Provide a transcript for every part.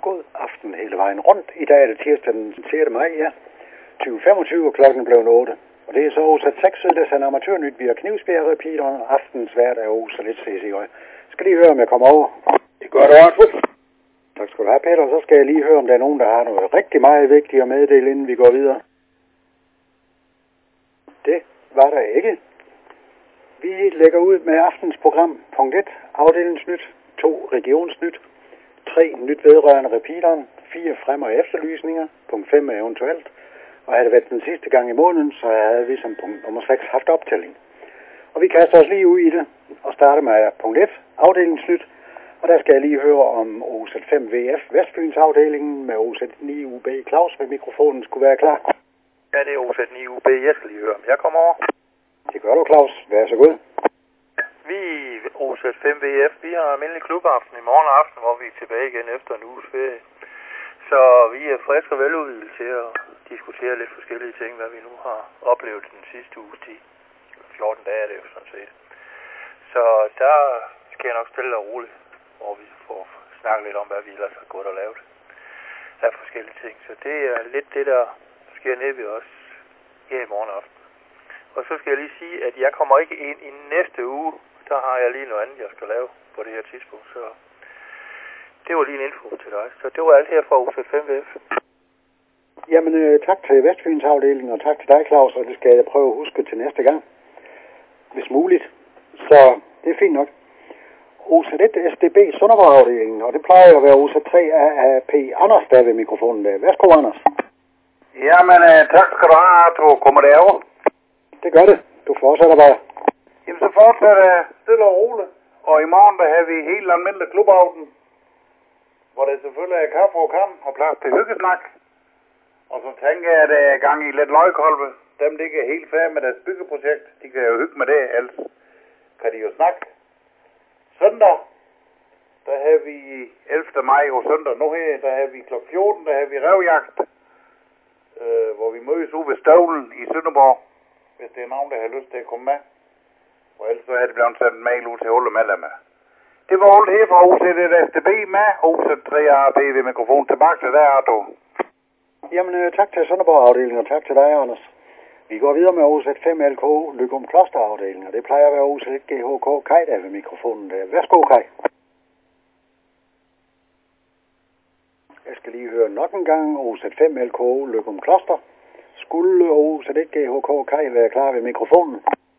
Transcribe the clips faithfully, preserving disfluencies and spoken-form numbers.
God aften hele vejen rundt. I dag er det tirsdag den sjette maj, ja. tyve femogtyve, og klokken blev otte. Og det er så også at seks der sender amatørnyt via Knivsbjerg repeateren. Aftens vært er også lidt C C J. Skal lige høre, om jeg kommer over. Det gør du også. Tak skal du have, Peter. Så skal jeg lige høre, om der er nogen, der har noget rigtig meget vigtigt at meddele, inden vi går videre. Det var der ikke. Vi lægger ud med aftens program. Punkt et. Afdelingsnyt. to. Regionsnyt. tre. Nyt vedrørende repeateren. fire. Frem- og efterlysninger. Punkt fem er eventuelt. Og havde det været den sidste gang i måneden, så havde vi som punkt nummer seks haft optælling. Og vi kaster os lige ud i det og starter med punkt et. Afdelingsnyt. Og der skal jeg lige høre, om O Z fem V F Vestfyns afdelingen med O Z ni U B Claus ved mikrofonen skulle være klar. Ja, det er O Z ni U B. Jeg skal lige høre, om jeg kommer over. Det gør du, Claus. Vær så god. Vi i O Z fem V F, vi har almindelig klubaften i morgen aften, hvor vi er tilbage igen efter en uges ferie. Så vi er friske og veludvidet til at diskutere lidt forskellige ting, hvad vi nu har oplevet den sidste uges tid. fjorten dage er det jo sådan set. Så der skal jeg nok stille dig roligt, hvor vi får snakket lidt om, hvad vi ellers har gået og lavet af forskellige ting. Så det er lidt det, der sker nede ved os her i morgen aften. Og så skal jeg lige sige, at jeg kommer ikke ind i næste uge. Der har jeg lige noget andet, jeg skal lave på det her tidspunkt. Så det var lige en info til dig. Så det var alt her fra O Z fem V F. Jamen, øh, tak til Vestfyns afdeling, og tak til dig, Claus, og det skal jeg prøve at huske til næste gang, hvis muligt. Så det er fint nok. O Z et S D B Sønderborg-afdelingen, og det plejer at være O Z tre A P Anders, der ved mikrofonen der. Værsgo, Anders. Jamen, øh, tak skal du have, Arthur. Kommer derover? Det gør det. Du fortsætter bare. Jamen, så fortsætter jeg stille og roligt. Og i morgen, der har vi helt almindelig klubaften, hvor det selvfølgelig er kaffe og kam og plads til hyggesnak. Og så tænker jeg, at der er gang i lidt løgkolbe. Dem, der ikke er helt færdige med deres byggeprojekt, de kan jo hygge med det, ellers kan de jo snakke. Søndag, der har vi ellevte maj og søndag nu her, der har vi klokken fjorten, der har vi revjagt, øh, hvor vi mødes ude ved Støvlen i Sønderborg, hvis det er nogen, der har lyst til at komme med. Og ellers så har det blevet sendt en mail ud til alle medlemmer. Det var alt her fra O Z et S D B med O Z tre A P ved mikrofon. Tilbage til dig, Arthur. Jamen, øh, tak til Sønderborg-afdelingen, og tak til dig, Anders. Vi går videre med O Z fem L K Løgum Kloster-afdelingen, og det plejer at være O Z et G H K Kaj, der ved mikrofonen der. Værsgo, Kaj. Jeg skal lige høre nok en gang O Z fem L K Løgum Kloster. Skulle O Z et G H K Kaj være klar ved mikrofonen?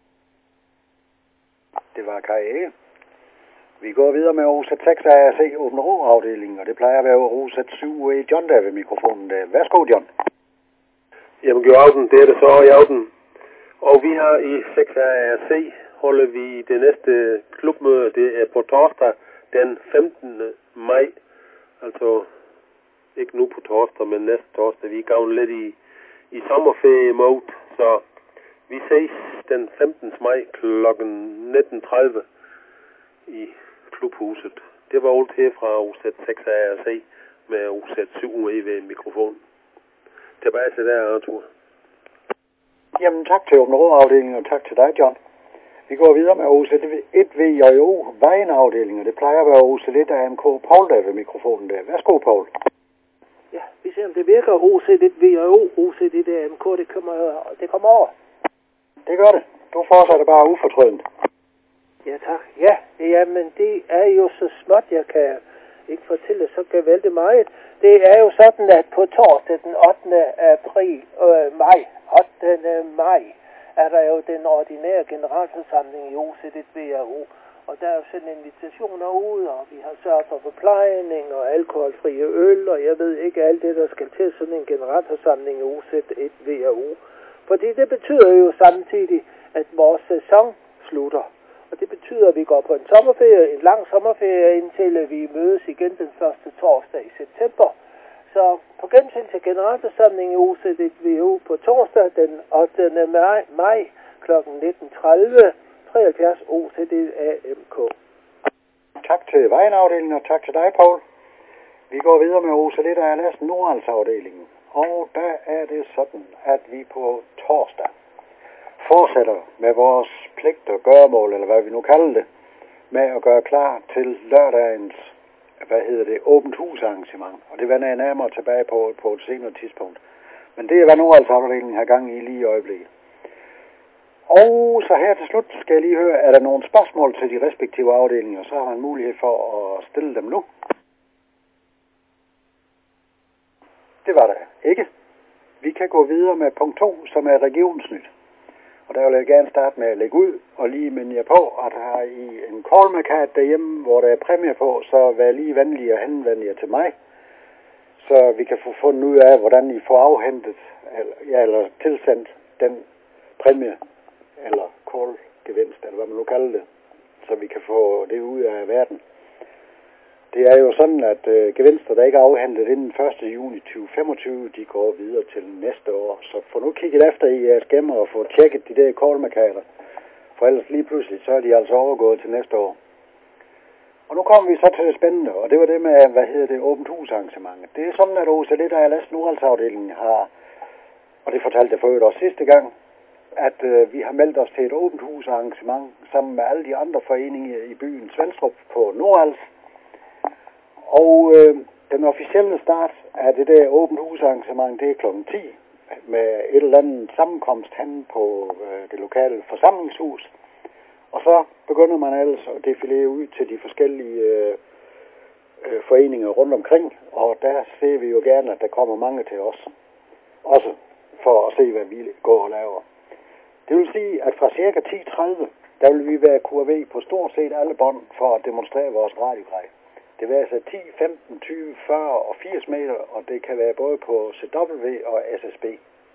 Det var Kaj ikke. Vi går videre med O Z seks A R C Åben Rå-afdelingen, og det plejer at være O Z syv U E John, der ved mikrofonen der. Værsgo, John. Jamen, god aften, det er det så i aften. Og vi har i seks A R C holder vi det næste klubmøde, det er på torsdag den femtende maj. Altså ikke nu på torsdag, men næste torsdag. Vi er gavnet lidt i, i sommerferie mode, så vi ses den femtende maj klokken nitten tredive i klubhuset. Det var alt her fra O Z seks A R C med O Z syv U E ved mikrofon. Tilbage til der, Arthur. Jamen, tak til Åben Rå-afdelingen, og tak til dig, John. Vi går videre med O Z et V J O Vejen-afdelingen, og det plejer at være O Z et A M K Paul, der ved mikrofonen der. Værsgo, Paul. Ja, vi ser, om det virker. O Z et V J O, O Z et A M K, det kommer, det kommer over. Det gør det. Du fortsætter bare ufortrødent. Ja, tak. Ja, jamen, det er jo så småt, jeg kan ikke fortælle så gevaldigt meget. Det er jo sådan, at på torsdag den ottende april, øh, maj, ottende maj, er der jo den ordinære generalforsamling i O Z et V J O. Og der er jo sendt invitationer ud, og vi har sørget for forplejning og alkoholfrie øl, og jeg ved ikke alt det, der skal til sådan en generalforsamling i O Z et V J O. Fordi det betyder jo samtidig, at vores sæson slutter. Og det betyder, at vi går på en sommerferie, en lang sommerferie, indtil vi mødes igen den første torsdag i september. Så på gensyn til generalforsamling i O Z et V J O på torsdag den ottende maj kl. nitten tredive, treoghalvfjerds O Z et A M K. Tak til Vejen-afdelingen, og tak til dig, Paul. Vi går videre med O Z et A L S Nordals-afdelingen. Og der er det sådan, at vi på torsdag fortsætter med vores pligt og gøremål, eller hvad vi nu kalder det, med at gøre klar til lørdagens hvad hedder det, åbent hus arrangement. Og det vender jeg nærmere tilbage på, på et senere tidspunkt. Men det er, hvad Nordals-afdelingen har gang i lige i øjeblikket. Og så her til slut skal jeg lige høre, er der nogle spørgsmål til de respektive afdelinger, så har man mulighed for at stille dem nu. Det var der ikke. Vi kan gå videre med punkt to, som er regionsnyt. Og der vil jeg gerne starte med at lægge ud og lige minde jer på, at har I en call-markat derhjemme, hvor der er præmier på, så vær lige venlig og henvende jer til mig, så vi kan få fundet ud af, hvordan I får afhentet eller, ja, eller tilsendt den præmie eller call-gevinst, eller hvad man nu kalder det, så vi kan få det ud af verden. Det er jo sådan, at øh, gevinster, der ikke er afhandlet inden første juni tyve femogtyve, de går videre til næste år. Så få nu kigget efter i jeres gemmer og få tjekket de der call-markader. For ellers lige pludselig, så er de altså overgået til næste år. Og nu kommer vi så til det spændende, og det var det med, hvad hedder det, åbent hus arrangementet. Det er sådan, at O C L, der er Last Nordals-afdelingen har, og det fortalte jeg for øvrigt også sidste gang, at øh, vi har meldt os til et åbent hus arrangement sammen med alle de andre foreninger i byen Svenstrup på Nordals. Og øh, den officielle start af det der åbent hus arrangement, det er klokken ti med et eller andet sammenkomst hen på øh, det lokale forsamlingshus. Og så begynder man ellers at defilere ud til de forskellige øh, øh, foreninger rundt omkring. Og der ser vi jo gerne, at der kommer mange til os. Også for at se, hvad vi går og laver. Det vil sige, at fra cirka ti tredive, der vil vi være Q V på stort set alle bånd for at demonstrere vores radiogrej. Det vil altså ti, femten, tyve, fyrre og firs meter, og det kan være både på C W og S S B.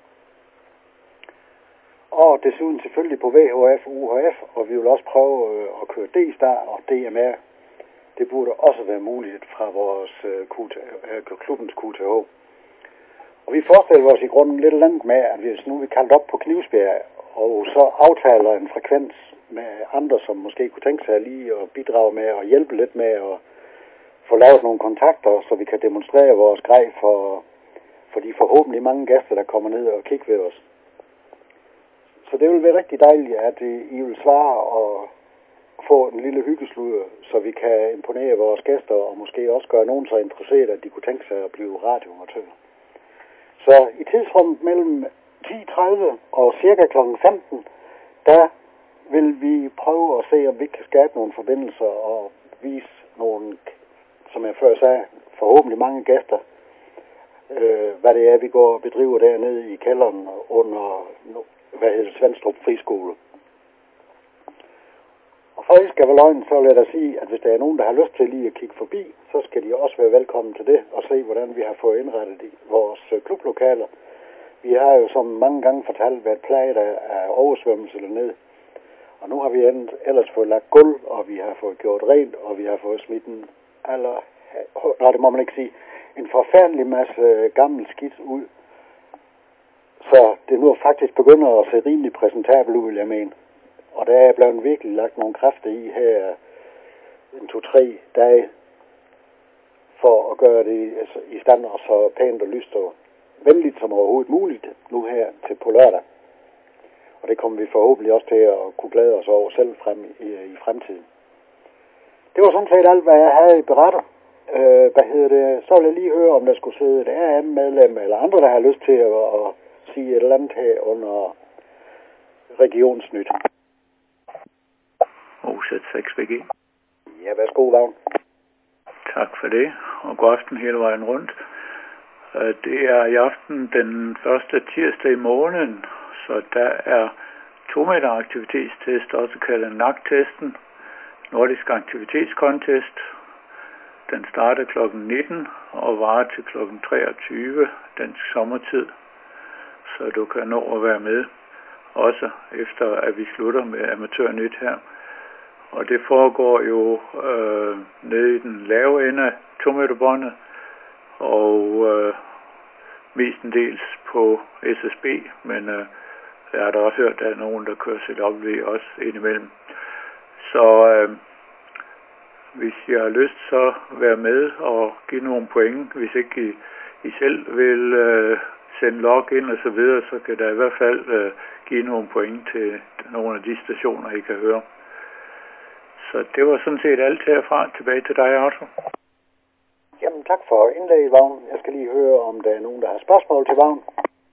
Og desuden selvfølgelig på V H F og U H F, og vi vil også prøve øh, at køre D-Star og D M R. Det burde også være muligt fra vores øh, Q T, øh, klubbens Q T H. Og vi forestiller os i grunden lidt langt med, at hvis nu vi kaldt op på Knivsbjerg, og så aftaler en frekvens med andre, som måske kunne tænke sig lige at bidrage med og hjælpe lidt med at få lavet nogle kontakter, så vi kan demonstrere vores grej for, for de forhåbentlig mange gæster, der kommer ned og kigger ved os. Så det vil være rigtig dejligt, at I vil svare og få en lille hyggesluder, så vi kan imponere vores gæster og måske også gøre nogen så interesseret, at de kunne tænke sig at blive radioamatører. Så i tidsrummet mellem ti tredive og cirka klokken femten, der vil vi prøve at se, om vi kan skabe nogle forbindelser og vise nogle, som jeg før sagde, forhåbentlig mange gæster, øh, hvad det er, vi går og bedriver dernede i kælderen under, hvad hedder det, Svenstrup Friskole. Og for I skal være løgn, så vil jeg da sige, at hvis der er nogen, der har lyst til lige at kigge forbi, så skal de også være velkommen til det og se, hvordan vi har fået indrettet i vores klublokaler. Vi har jo som mange gange fortalt været plaget af oversvømmelse dernede. Og nu har vi ellers fået lagt gulv, og vi har fået gjort rent, og vi har fået smidt en aller, nej, det må man ikke sige, en forfærdelig masse gammel skidt ud. Så det nu faktisk begynder at se rimelig præsentabelt ud, vil jeg mene. Og der er blevet virkelig lagt nogle kræfter i her en to-tre dage for at gøre det i stand og så pænt og lyst og venligt som overhovedet muligt nu her til på lørdag. Og det kommer vi forhåbentlig også til at kunne glæde os over selv frem i, i fremtiden. Det var sådan set alt, hvad jeg havde i beretter. Øh, hvad hedder det? Så vil jeg lige høre, om der skulle sidde et R M-medlem eller andre, der har lyst til at, at sige et eller andet her under regionsnyt. O Z seks V G. Ja, værsgo, Vagn. Tak for det, og god aften hele vejen rundt. Det er i aften den første tirsdag i måneden, så der er to meter aktivitetstest, også kaldet N A C-testen, Nordisk Aktivitetskontest. Den starter klokken nitten og varer til klokken treogtyve dansk sommertid, så du kan nå at være med, også efter at vi slutter med Amatørnyt her. Og det foregår jo øh, nede i den lave ende af to meter båndet, og øh, mestendels på S S B, men øh, jeg har da også hørt, at der er nogen, der kører C W også indimellem. Så øh, hvis jeg har lyst, så være med og give nogle point. Hvis ikke I, I selv vil øh, sende login og så videre, så kan der i hvert fald øh, give nogle point til nogle af de stationer, I kan høre. Så det var sådan set alt herfra. Tilbage til dig, Arthur. Jamen, tak for indlægget, Vagn. Jeg skal lige høre, om der er nogen, der har spørgsmål til Vagn.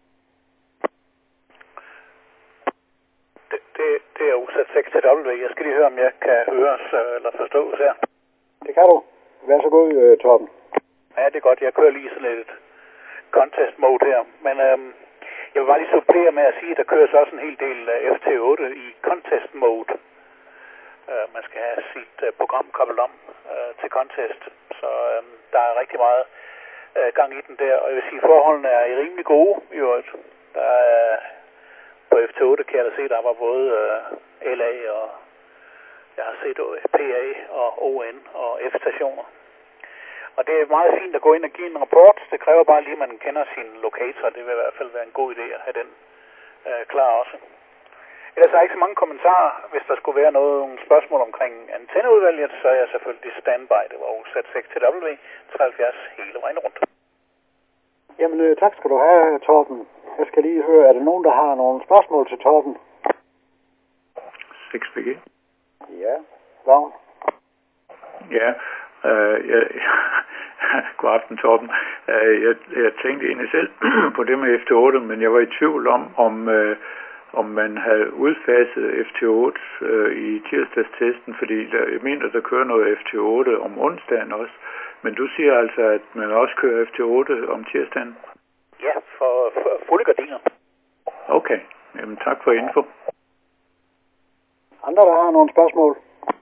Det, det, det er usat seks til W. Jeg skal lige høre, om jeg kan høres eller forstås her. Det kan du. Vær så god, øh, Torben. Ja, det er godt. Jeg kører lige sådan et contest mode her. Men øhm, jeg vil bare lige supplere med at sige, at der køres også en hel del F T otte i contest mode. Uh, man skal have sit uh, program koblet om uh, til contest. Så uh, der er rigtig meget uh, gang i den der. Og jeg vil sige, at forholdene er rimelig gode i øvrigt. Der er, på F T otte kan jeg da se, der var både uh, L A og jeg har set P A og O N og F-stationer. Og det er meget fint at gå ind og give en rapport. Det kræver bare lige, at man kender sin lokator. Det vil i hvert fald være en god idé at have den uh, klar også. Ellers er der ikke så mange kommentarer. Hvis der skulle være noget, nogle spørgsmål omkring antenneudvalget, så er jeg selvfølgelig standby. Det var jo sat seks til W treoghalvfjerds hele vejen rundt. Jamen, øh, tak skal du have, Torben. Jeg skal lige høre, er der nogen, der har nogle spørgsmål til Torben? seks B G. Ja, Vagn. Ja, øh, jeg, god aften, Torben. Øh, jeg, jeg tænkte egentlig selv på det med F T otte, men jeg var i tvivl om, om... Øh, om man havde udfaset F T otte øh, i tirsdagstesten, fordi der, jeg mener, der kører noget F T otte om onsdagen også. Men du siger altså, at man også kører F T otte om tirsdagen? Ja, for, for fulde gardiner. Okay, jamen tak for info. Andre, der har nogle spørgsmål?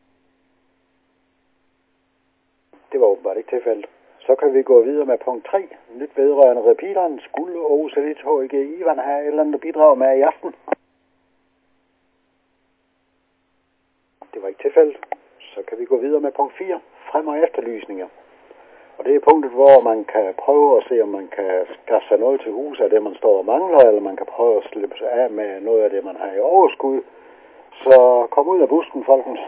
Det var åbenbart ikke tilfældet. Så kan vi gå videre med punkt tre. Nyt vedrørende repeateren. Skulle Aarhus Elite H I G Ivan have et eller andet bidrag med i aften? Det var ikke tilfældet. Så kan vi gå videre med punkt fire. Frem- og efterlysninger. Og det er punktet, hvor man kan prøve at se, om man kan skaffe sig noget til hus af det, man står og mangler, eller man kan prøve at slippe sig af med noget af det, man har i overskud. Så kom ud af busken, folkens.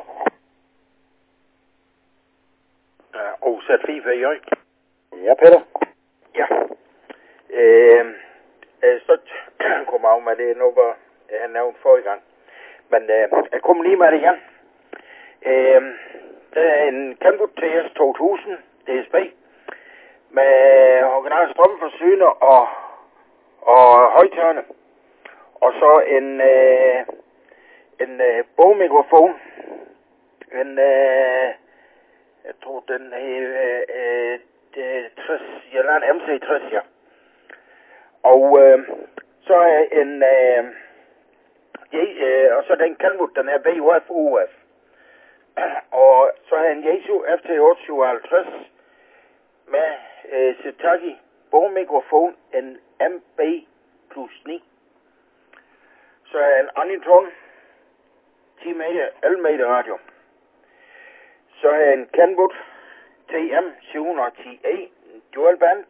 Og sat FIFA i øje. Ja, Peter. Ja. Øh, øh, så kom af med det nu, hvor jeg nævnte forrige gang. Men øh, jeg kom lige med det igen. Øh, det er en Kenwood T S to tusind D S B med original strømforsyner og, og højtørende. Og så en, øh, en øh, bogmikrofon. En, øh, jeg tror den er øh, øh, tres, jeg lader en M C tres, ja. Og øh, så er en, øh, øh, og så den Kenwood, den er V U F U F. Og så er en Yaesu F T otte syvoghalvtreds med øh, Setaki bogmikrofon, en M B plus ni. Så er en Anitron ti meter, elleve meter radio. Så er en Kenwood T M syv ti E dual band.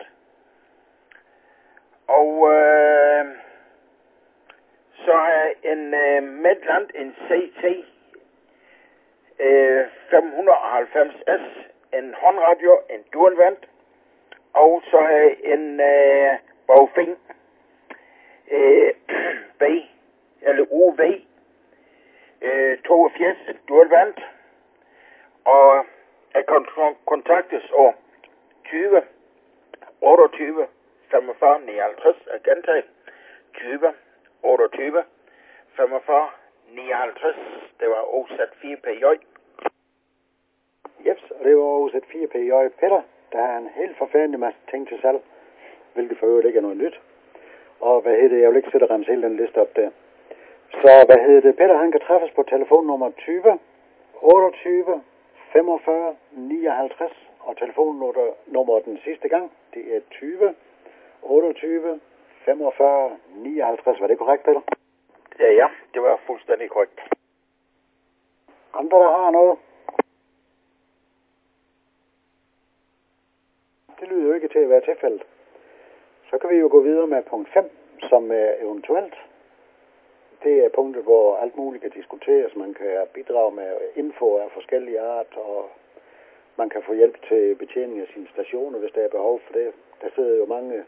Og øh, så er en øh, Midland, en C T øh, fem halvfems S, en håndradio, en dual band. Og så er en øh, Baofeng øh, B, eller U V øh, toogfirs, en dual band. Og jeg kan kontaktes over tyve otteogtyve femogfyrre nioghalvtreds, jeg gentager tyve otteogtyve femogfyrre nioghalvtreds. Det var O Z fire P J. Jeps, og det var O Z fire P J Peter. Der er en helt forfærdelig masse ting til salg, hvilket for øvrigt ikke er noget nyt. Og hvad hedder det, jeg vil ikke sætte og remse hele den liste op der. Så hvad hedder det, Peter han kan træffes på telefonnummer tyve otteogtyve femogfyrre nioghalvtreds, og telefonnummer den sidste gang, det er tyve otteogtyve femogfyrre nioghalvtreds. Var det korrekt, Peter? Ja, ja, det var fuldstændig korrekt. Andre, der har noget? Det lyder jo ikke til at være tilfældet. Så kan vi jo gå videre med punkt fem, som er eventuelt. Det er punktet, hvor alt muligt kan diskuteres. Man kan bidrage med info af forskellige art, og man kan få hjælp til betjening af sine stationer, hvis der er behov for det. Der sidder jo mange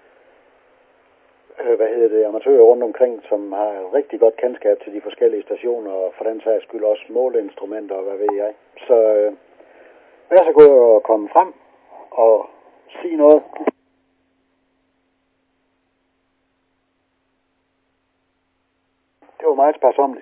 øh, hvad hedder det, amatører rundt omkring, som har rigtig godt kendskab til de forskellige stationer, og for den sags skyld også måleinstrumenter, og hvad ved jeg. Så øh, vær så god at komme frem, at sige noget. Det var meget sparsomligt.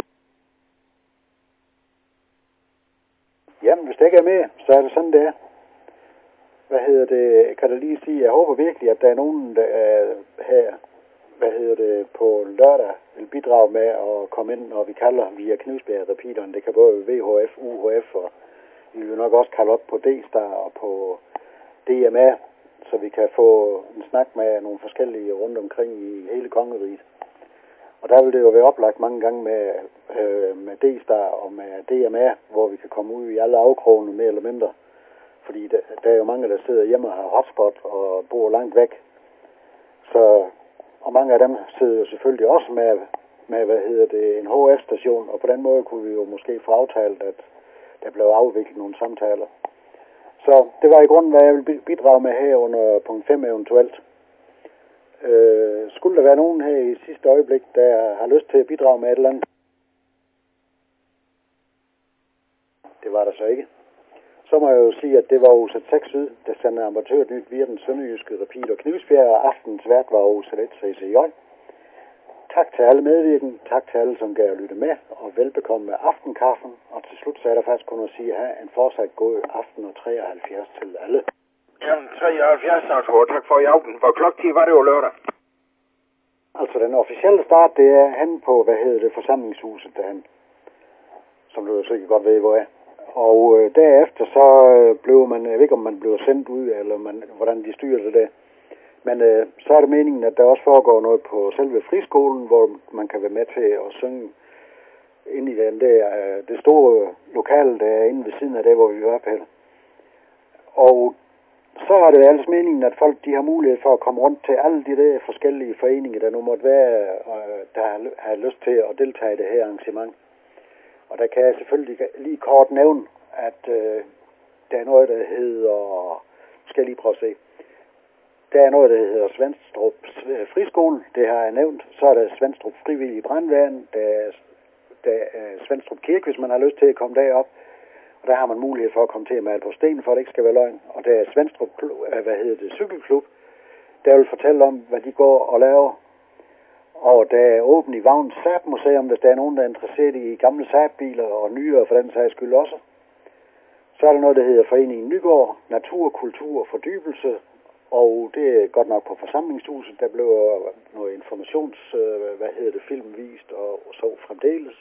Jamen, hvis det ikke er mere, så er det sådan, det er. Hvad hedder det, kan jeg lige sige, jeg håber virkelig, at der er nogen, der er her, hvad hedder det, på lørdag vil bidrage med at komme ind, når vi kalder via Knivsbjerg repeateren. Det kan både V H F, U H F, og vi vil nok også kalde op på D-Star og på D M A, så vi kan få en snak med nogle forskellige rundt omkring i hele kongeriget. Og der vil det jo være oplagt mange gange med, øh, med D-Star og med D M A, hvor vi kan komme ud i alle afkrogene mere eller mindre. Fordi der, der er jo mange, der sidder hjemme og har hotspot og bor langt væk. Så, og mange af dem sidder jo selvfølgelig også med, med hvad hedder det, en H F-station, og på den måde kunne vi jo måske få aftalt, at der blev afviklet nogle samtaler. Så det var i grunden, hvad jeg vil bidrage med her under punkt fem eventuelt. Øh, skulle der være nogen her i sidste øjeblik, der har lyst til at bidrage med et eller andet? Det var der så ikke. Så må jeg jo sige, at det var O Z seks Syd, der sendte amatørt nyt via den sønderjyske repeater Knivsbjerg, og aftens vært var O Z et C C J. Tak til alle medvirkende, tak til alle, som gav at lytte med, og velbekomme med aftenkaffen. Og til slut så er der faktisk kun at sige, have en fortsat god aften og treoghalvfjerds til alle. Jamen, treoghalvfjerds, Arthur. Tak for i aften. Hvor klokken var det jo lørdag? Altså, den officielle start, det er hen på, hvad hedder det, forsamlingshuset derhen. Som du jo sikkert godt ved, hvor er. Og øh, derefter så øh, blev man, jeg ved ikke om man blev sendt ud, eller man, hvordan de styrer det der. Men øh, så er det meningen, at der også foregår noget på selve friskolen, hvor man kan være med til at synge ind i den der, øh, det store lokale, der er inde ved siden af det, hvor vi var på. Og så er det altså meningen, at folk de har mulighed for at komme rundt til alle de der forskellige foreninger, der nu måtte være, øh, der har, har lyst til at deltage i det her arrangement. Og der kan jeg selvfølgelig lige kort nævne, at øh, der er noget, der hedder, skal jeg lige prøve at se, der er noget, der hedder Svenstrup Friskole, det har jeg nævnt. Så er der Svenstrup Frivillige Brandværn, der er, der er Svenstrup Kirke, hvis man har lyst til at komme derop. Og der har man mulighed for at komme til at male på sten, for at det ikke skal være løgn. Og der er Svenstrup, hvad hedder det, cykelklub, der vil fortælle om, hvad de går og laver. Og der er åbent i Vagns Saab Museum, hvis der er nogen, der er interesseret i gamle Saab-biler og nyere for den sags skyld også. Så er der noget, der hedder Foreningen Nygård, Natur, Kultur og Fordybelse. Og det er godt nok på forsamlingshuset, der blev noget informations, hvad hedder det, film vist og så fremdeles.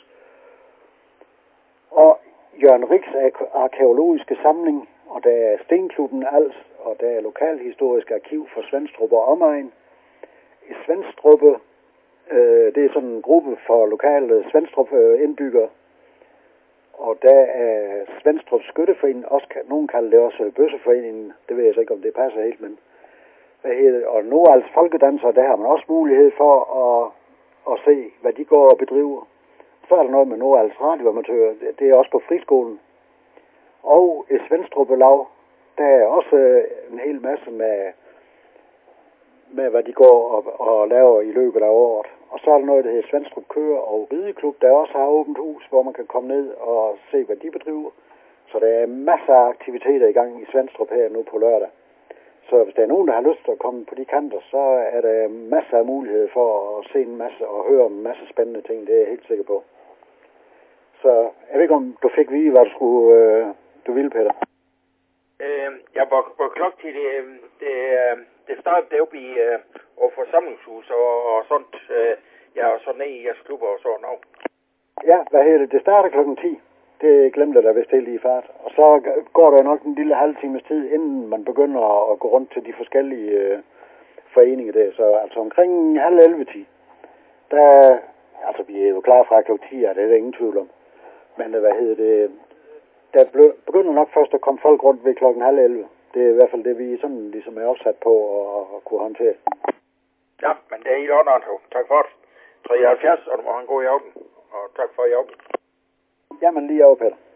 Og Jørgen Riks arkæologiske samling, og der er Stenklubben Als, og der er Lokalhistorisk Arkiv for Svenstrup og omegn. I Svenstruppe, øh, det er sådan en gruppe for lokale Svenstrup indbyggere, og der er Svenstrup Skytteforening, også, nogen kalder det også Bøsseforeningen, det ved jeg så ikke, om det passer helt, men hvad hedder det, og Nordals Folkedanser, der har man også mulighed for at, at se, hvad de går og bedriver. Så er der noget med Nordals radioamatører, det er også på friskolen. Og i Svenstrup Lav, der er også en hel masse med, med hvad de går og, og laver i løbet af året. Og så er der noget, der hedder Svenstrup Kører og Rideklub, der også har åbent hus, hvor man kan komme ned og se, hvad de bedriver. Så der er masser af aktiviteter i gang i Svenstrup her nu på lørdag. Så hvis der er nogen, der har lyst til at komme på de kanter, så er der masser af mulighed for at se en masse og høre en masse spændende ting. Det er jeg helt sikker på. Så jeg ved ikke, om du fik vide, hvad du skulle, øh, du ville, Peter. Øh, ja, hvor, hvor klokken det, det, det startede deroppe i øh, og forsamlingshus og, og sådan, øh, ja, og så ned i jeres klubber og sådan noget. Ja, hvad hedder det? Det starter klokken ti. Det glemte jeg da vist helt i fart. Og så går der nok en lille halv times tid, inden man begynder at gå rundt til de forskellige øh, foreninger der. Så altså omkring halv elleve ti, der, altså vi er jo klar fra klokken ti, og det er der ingen tvivl om. Men hvad hedder det, der begynder nok først at komme folk rundt ved klokken halv elleve. Det er i hvert fald det, vi sådan ligesom er opsat på at, at kunne håndtere. Ja, men det er helt ordentligt. Tak for det. treoghalvfjerds, og du må have en god i aften. Og tak for i aften. Jamen lige over, Peter.